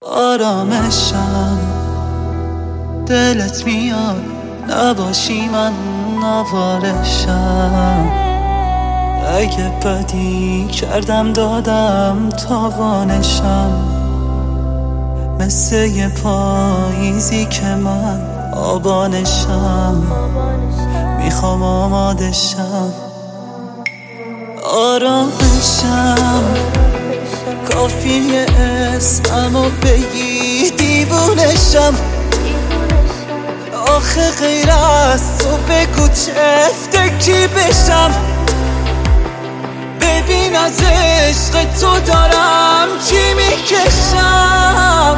آرامشم دلت میاد نباشی من نوارشم. اگه بدی کردم دادم تاوانشم، مثل یه پاییزی که من آبانشم. میخوام آمادشم، آرامشم. کافیه اسممو بگی دیوونشم. آخه غیر از تو بگو چه فکری بشم. ببین از عشق تو دارم چی میکشم.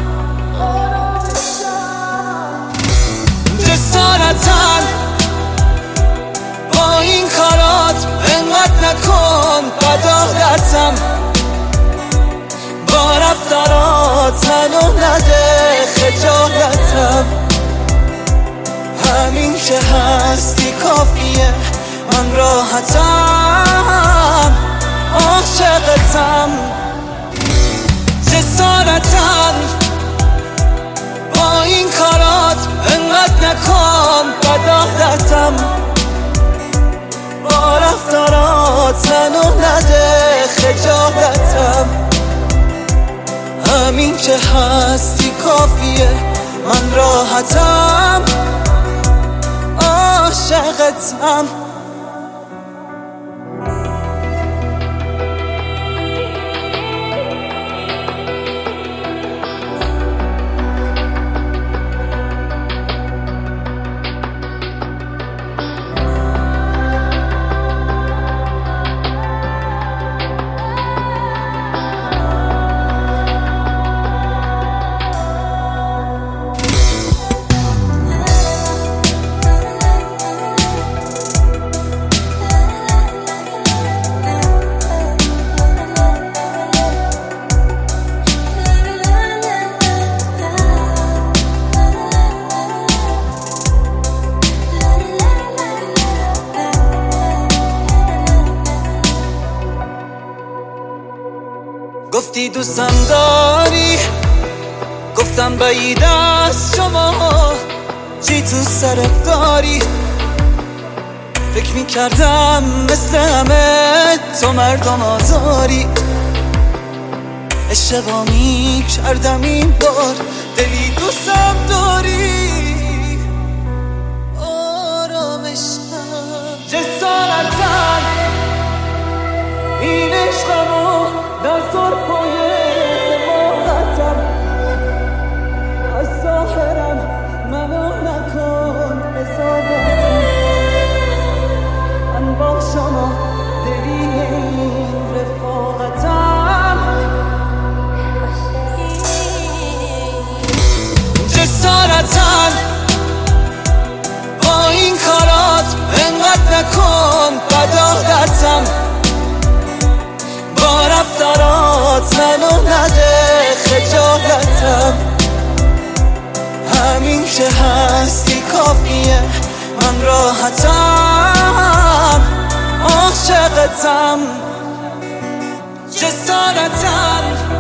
جسارتاً با این کارات انقدر نکن بد عادتم. با رفتارات منو نده خجالتم. همین که هستی کافیه، من راحتم، عاشقتم. جسارتاً با این کارات انقدر نکن بد عادتم. با رفتارات منو نده خجالتم. همین که هستی کافیه، من راحتم، عاشقتم. گفتی دوستم داری، گفتم بعید از شما. چی تو سرت داری؟ فکر میکردم مثل همه تو مردم آزاری. اشتباه میکردم این بار، دلی دوستم داری. آرامشم جسارتاً این عشقمو در سرپای حماقتم. از ظاهرم منو نکن حسابتم. من با شما دلیل این رفاقتم. جسارتاً با این کارات انقدر نکن بد عادتم. با رفتارات منو نده خجالتم. همین که هستی کافیه، من راحتم، عاشقتم. جسارتاً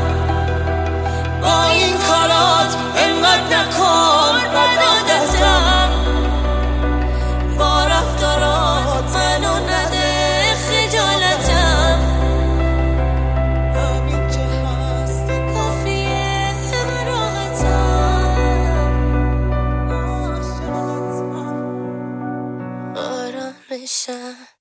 با این کارات انقدر نکن بد عادتم. با رفتارات منو نده خجالتم. آرامشم